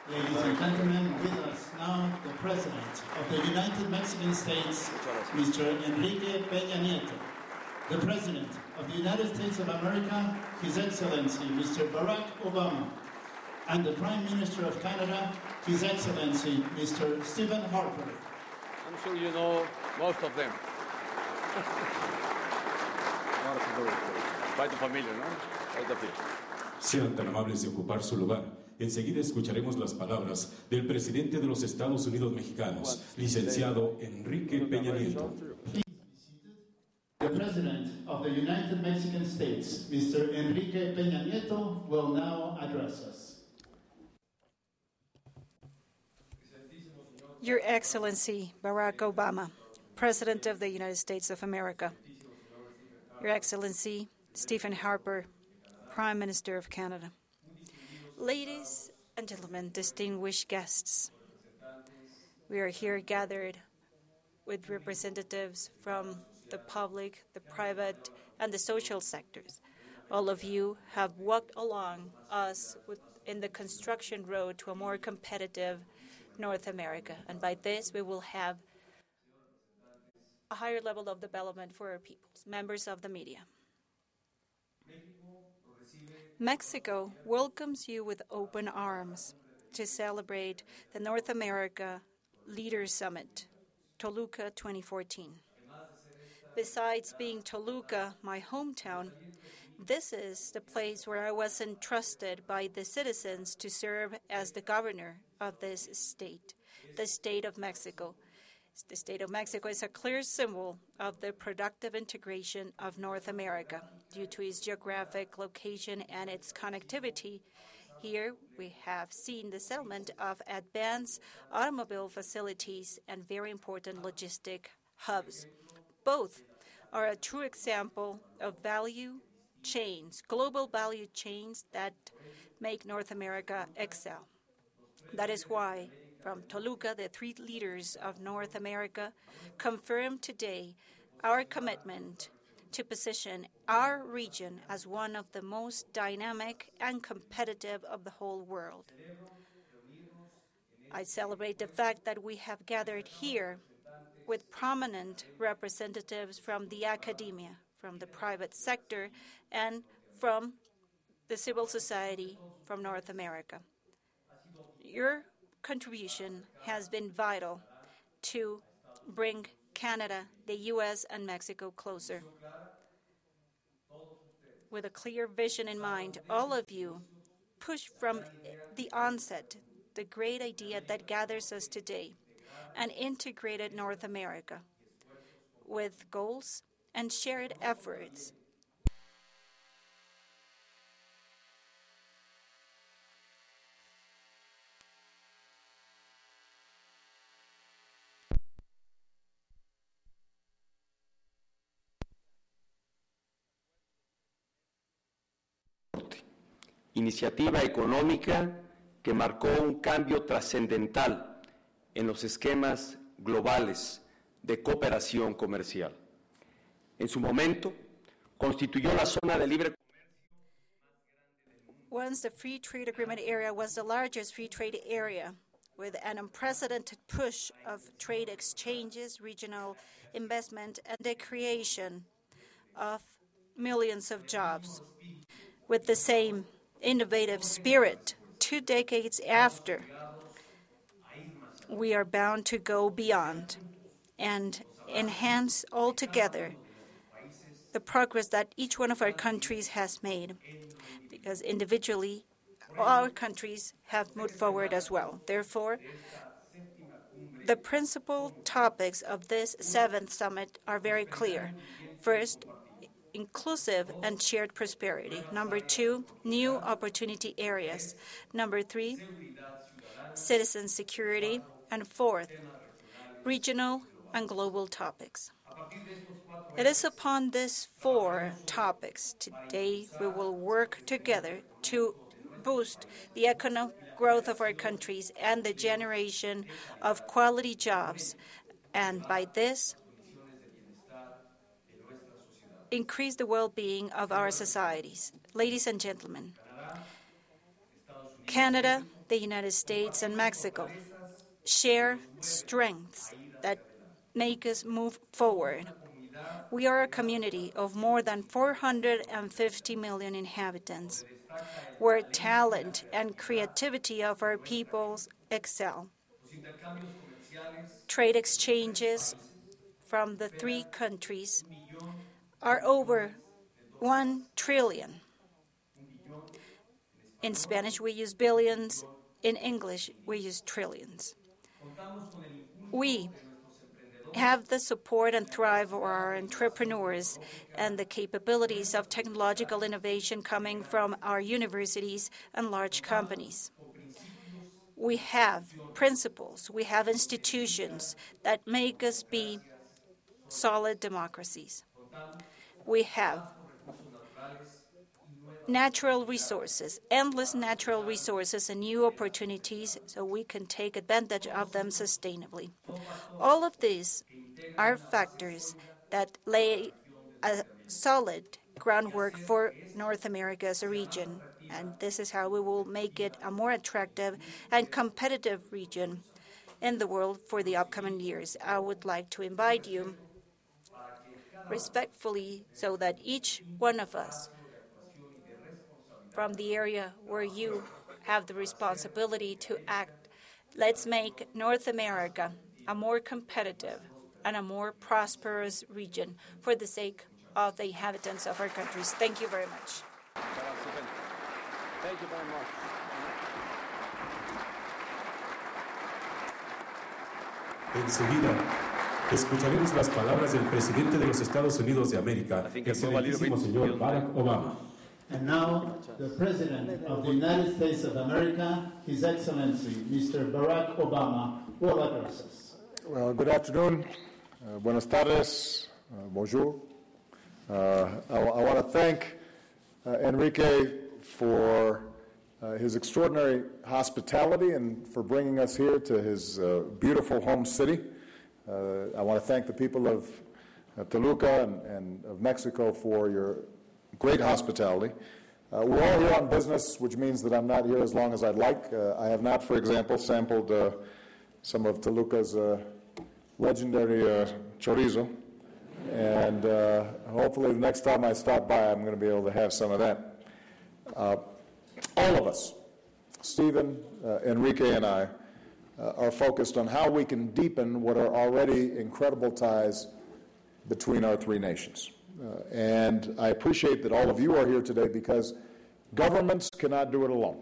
Ladies and gentlemen, with us now the President of the United Mexican States, Mr. Enrique Peña Nieto. The President of the United States of America, His Excellency, Mr. Barack Obama. And the Prime Minister of Canada, His Excellency, Mr. Stephen Harper. I'm sure you know most of them. Quite familiar, ¿no? Quite a few. Sean tan amables de ocupar su lugar. Enseguida escucharemos las palabras del presidente de los Estados Unidos mexicanos, licenciado Enrique Peña Nieto. The President of the United Mexican States, Mr. Enrique Peña Nieto, will now address us. Your Excellency Barack Obama, President of the United States of America. Your Excellency Stephen Harper, Prime Minister of Canada. Ladies and gentlemen, distinguished guests, we are here gathered with representatives from the public, the private, and the social sectors. All of you have walked along us in the construction road to a more competitive North America, and by this we will have a higher level of development for our peoples, members of the media. Mexico welcomes you with open arms to celebrate the North America Leaders Summit, Toluca 2014. Besides being Toluca, my hometown, this is the place where I was entrusted by the citizens to serve as the governor of this state, the State of Mexico. The State of Mexico is a clear symbol of the productive integration of North America due to its geographic location and its connectivity. Here we have seen the settlement of advanced automobile facilities and very important logistic hubs. Both are a true example of value chains, global value chains that make North America excel. That is why, from Toluca, the three leaders of North America confirm today our commitment to position our region as one of the most dynamic and competitive of the whole world. I celebrate the fact that we have gathered here with prominent representatives from the academia, from the private sector, and from the civil society from North America. Your contribution has been vital to bring Canada, the U.S., and Mexico closer. With a clear vision in mind, all of you pushed from the onset the great idea that gathers us today, an integrated North America with goals and shared efforts. Iniciativa económica que marcó un cambio trascendental en los esquemas globales de cooperación comercial. En su momento, constituyó la zona de libre comercio. Once the Free Trade Agreement area was the largest free trade area, with an unprecedented push of trade exchanges, regional investment, and the creation of millions of jobs. With the same innovative spirit, 2 decades after, we are bound to go beyond and enhance altogether the progress that each one of our countries has made, because individually our countries have moved forward as well. Therefore, the principal topics of this 7th summit are very clear. First, inclusive and shared prosperity. Number 2, new opportunity areas. Number 3, citizen security. And 4th, regional and global topics. It is upon these 4 topics today we will work together to boost the economic growth of our countries and the generation of quality jobs, and by this, increase the well-being of our societies. Ladies and gentlemen, Canada, the United States and Mexico share strengths that make us move forward. We are a community of more than 450 million inhabitants, where talent and creativity of our peoples excel. Trade exchanges from the three countries are over 1 trillion. In Spanish, we use billions. In English, we use trillions. We have the support and thrive of our entrepreneurs and the capabilities of technological innovation coming from our universities and large companies. We have principles, we have institutions that make us be solid democracies. We have natural resources, endless natural resources and new opportunities so we can take advantage of them sustainably. All of these are factors that lay a solid groundwork for North America as a region, and this is how we will make it a more attractive and competitive region in the world for the upcoming years. I would like to invite you respectfully so that each one of us from the area where you have the responsibility to act, let's make North America a more competitive and a more prosperous region for the sake of the inhabitants of our countries. Thank you very much. Thank you very much. Enseguida, escucharemos las palabras del presidente de los Estados Unidos de América, excelentísimo señor Barack Obama. And now, the President of the United States of America, His Excellency, Mr. Barack Obama, will address us. Well, good afternoon. Buenas tardes. Bonjour. I want to thank Enrique for his extraordinary hospitality and for bringing us here to his beautiful home city. I want to thank the people of Toluca and of Mexico for your great hospitality. We're all here on business, which means that I'm not here as long as I'd like. I have not, for example, sampled some of Toluca's legendary chorizo, and hopefully the next time I stop by, I'm going to be able to have some of that. All of us, Stephen, Enrique, and I, are focused on how we can deepen what are already incredible ties between our three nations. And I appreciate that all of you are here today because governments cannot do it alone.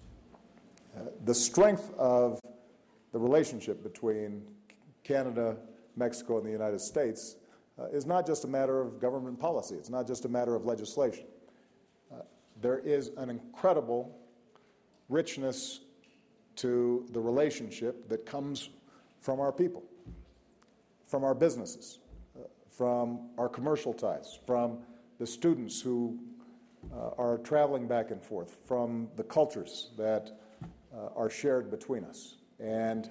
The strength of the relationship between Canada, Mexico, and the United States is not just a matter of government policy. It's not just a matter of legislation. There is an incredible richness to the relationship that comes from our people, from our businesses, from our commercial ties, from the students who are traveling back and forth, from the cultures that are shared between us. And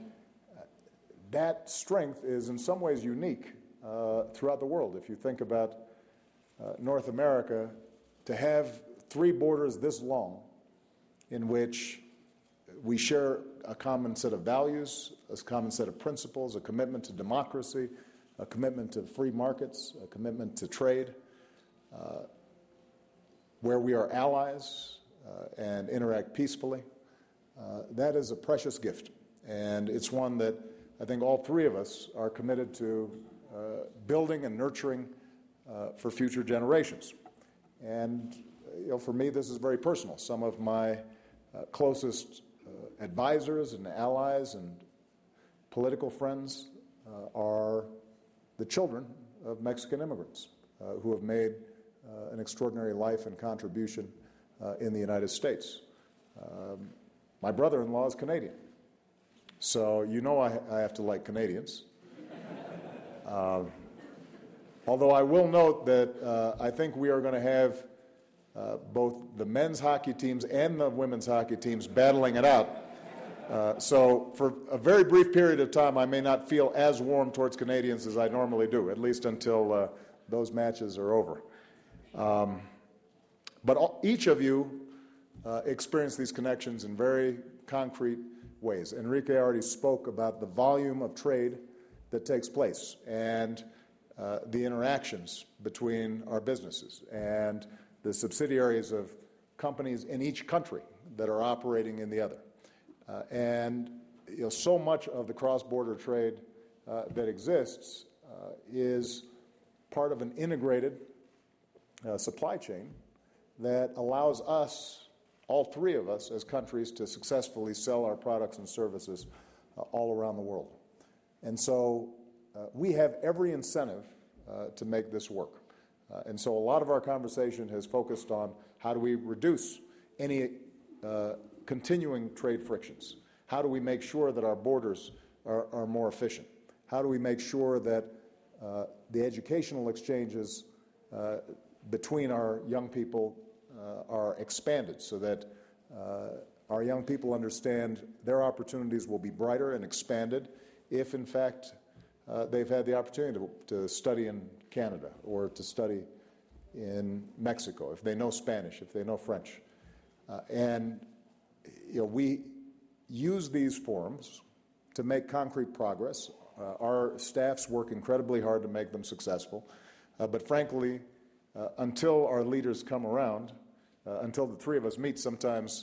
that strength is in some ways unique throughout the world. If you think about North America, to have three borders this long in which we share a common set of values, a common set of principles, a commitment to democracy, a commitment to free markets, a commitment to trade, where we are allies and interact peacefully. That is a precious gift, and it's one that I think all three of us are committed to building and nurturing for future generations. And for me, this is very personal. Some of my closest advisors and allies and political friends are the children of Mexican immigrants who have made an extraordinary life and contribution in the United States. My brother-in-law is Canadian, so you know I have to like Canadians. Although I will note that I think we are going to have both the men's hockey teams and the women's hockey teams battling it out. So for a very brief period of time, I may not feel as warm towards Canadians as I normally do, at least until those matches are over. But each of you experience these connections in very concrete ways. Enrique already spoke about the volume of trade that takes place and the interactions between our businesses and the subsidiaries of companies in each country that are operating in the other. And so much of the cross-border trade that exists is part of an integrated supply chain that allows us, all three of us as countries, to successfully sell our products and services all around the world. And so we have every incentive to make this work. And so a lot of our conversation has focused on how do we reduce any continuing trade frictions? How do we make sure that our borders are more efficient? How do we make sure that the educational exchanges between our young people are expanded so that our young people understand their opportunities will be brighter and expanded if, in fact, they've had the opportunity to study in Canada or to study in Mexico, if they know Spanish, if they know French. And we use these forums to make concrete progress. Our staffs work incredibly hard to make them successful. But frankly, until our leaders come around, until the three of us meet, sometimes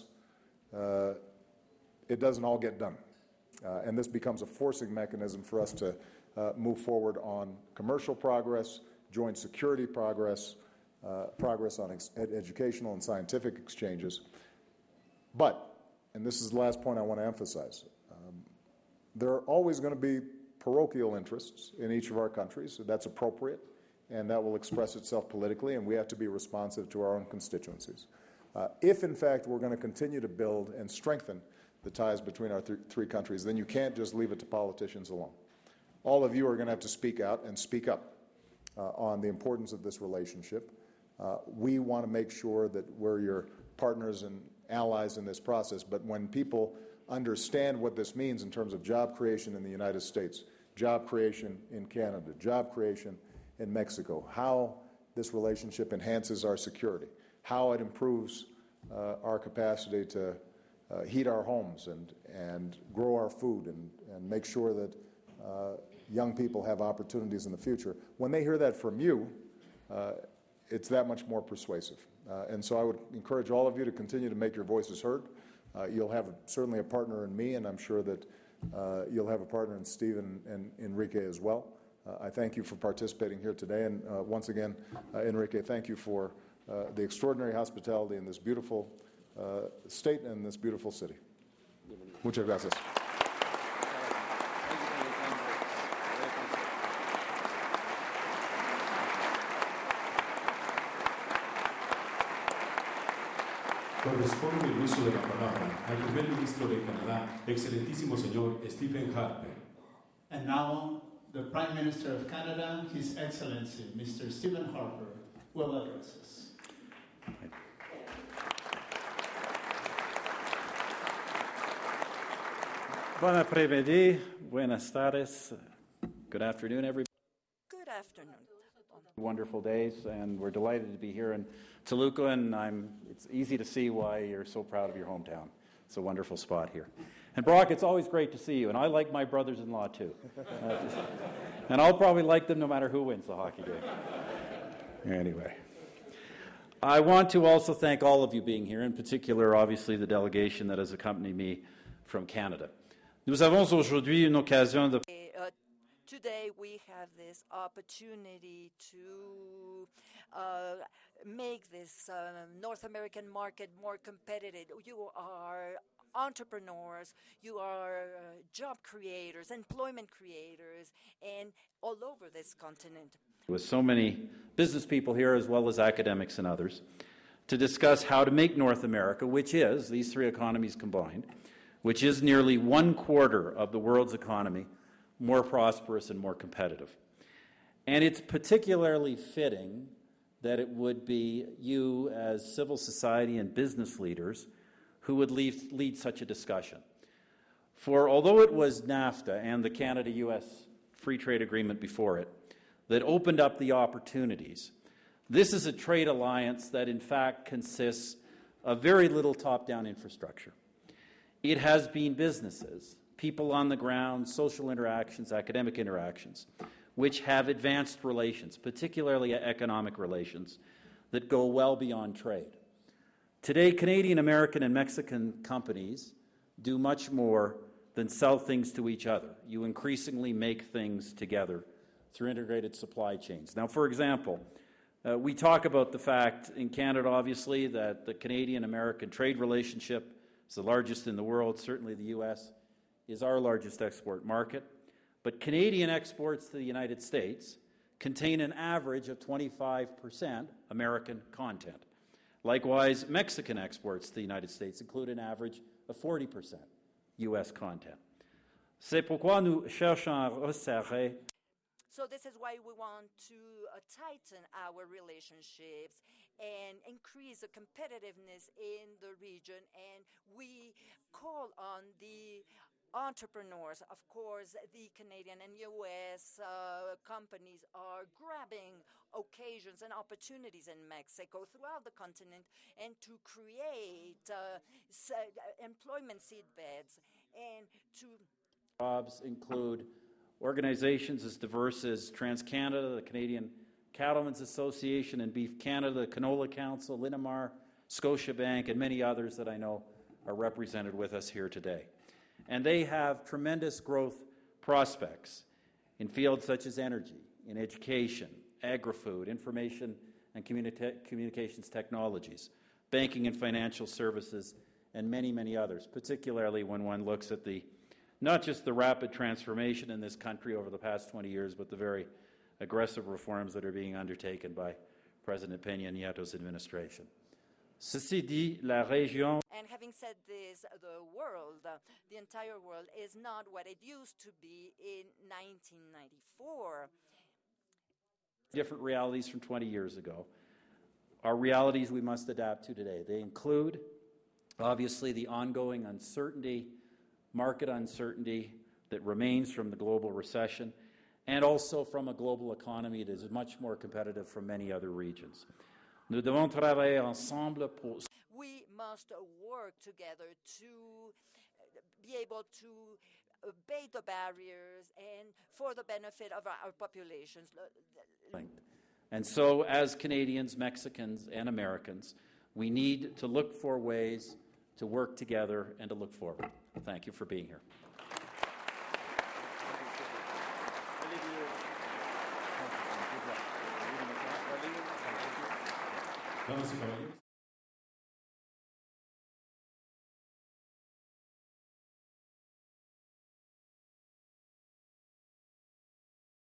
it doesn't all get done. And this becomes a forcing mechanism for us to move forward on commercial progress, joint security progress, progress on educational and scientific exchanges. But, and this is the last point I want to emphasize, there are always going to be parochial interests in each of our countries. That's appropriate, and that will express itself politically, and we have to be responsive to our own constituencies. If, in fact, we're going to continue to build and strengthen the ties between our three countries, then you can't just leave it to politicians alone. All of you are going to have to speak out and speak up on the importance of this relationship. We want to make sure that we're your partners and allies in this process, but when people understand what this means in terms of job creation in the United States, job creation in Canada, job creation in Mexico, how this relationship enhances our security, how it improves our capacity to heat our homes and grow our food and make sure that young people have opportunities in the future. When they hear that from you, it's that much more persuasive. And so I would encourage all of you to continue to make your voices heard. You'll have certainly a partner in me, and I'm sure that you'll have a partner in Steve and Enrique as well. I thank you for participating here today. And once again, Enrique, thank you for the extraordinary hospitality in this beautiful state and this beautiful city. Muchas gracias. Corresponde el uso de la palabra al primer ministro de Canadá, excelentísimo señor Stephen Harper. And now, the Prime Minister of Canada, His Excellency, Mr. Stephen Harper, will address us. Bon après-midi, buenas tardes, good afternoon, everybody. Good afternoon. Wonderful days, and we're delighted to be here in Toluca, and it's easy to see why you're so proud of your hometown. It's a wonderful spot here. And Brock, it's always great to see you, and I like my brothers-in-law too. And I'll probably like them no matter who wins the hockey game. Anyway. I want to also thank all of you being here, in particular, obviously, the delegation that has accompanied me from Canada. Nous avons aujourd'hui une occasion de... Today we have this opportunity to make this North American market more competitive. You are entrepreneurs, you are job creators, employment creators, and all over this continent. With so many business people here, as well as academics and others, to discuss how to make North America, which is, these three economies combined, which is nearly 1/4 of the world's economy, more prosperous and more competitive. And it's particularly fitting that it would be you as civil society and business leaders who would lead such a discussion. For although it was NAFTA and the Canada-US Free Trade Agreement before it that opened up the opportunities, this is a trade alliance that in fact consists of very little top-down infrastructure. It has been businesses, people on the ground, social interactions, academic interactions, which have advanced relations, particularly economic relations, that go well beyond trade. Today, Canadian, American, and Mexican companies do much more than sell things to each other. You increasingly make things together through integrated supply chains. Now, for example, we talk about the fact in Canada, obviously, that the Canadian-American trade relationship is the largest in the world. Certainly the U.S. is our largest export market. But Canadian exports to the United States contain an average of 25% American content. Likewise, Mexican exports to the United States include an average of 40% U.S. content. C'est pourquoi nous cherchons à resserrer. So this is why we want to tighten our relationships and increase the competitiveness in the region. And we call on the entrepreneurs. Of course, the Canadian and U.S. companies are grabbing occasions and opportunities in Mexico throughout the continent and to create employment seedbeds and to... Jobs include organizations as diverse as TransCanada, the Canadian Cattlemen's Association and Beef Canada, the Canola Council, Linamar, Scotiabank, and many others that I know are represented with us here today. And they have tremendous growth prospects in fields such as energy, in education, agri-food, information and communications technologies, banking and financial services, and many, many others, particularly when one looks at not just the rapid transformation in this country over the past 20 years, but the very aggressive reforms that are being undertaken by President Peña Nieto's administration. Ceci dit, la région... And having said this, the world, the entire world, is not what it used to be in 1994. Different realities from 20 years ago are realities we must adapt to today. They include, obviously, the ongoing uncertainty, market uncertainty that remains from the global recession, and also from a global economy that is much more competitive from many other regions. Nous devons travailler ensemble pour... We must work together to be able to abate the barriers and for the benefit of our populations. And so, as Canadians, Mexicans, and Americans, we need to look for ways to work together and to look forward. Thank you for being here. Damas y caballeros.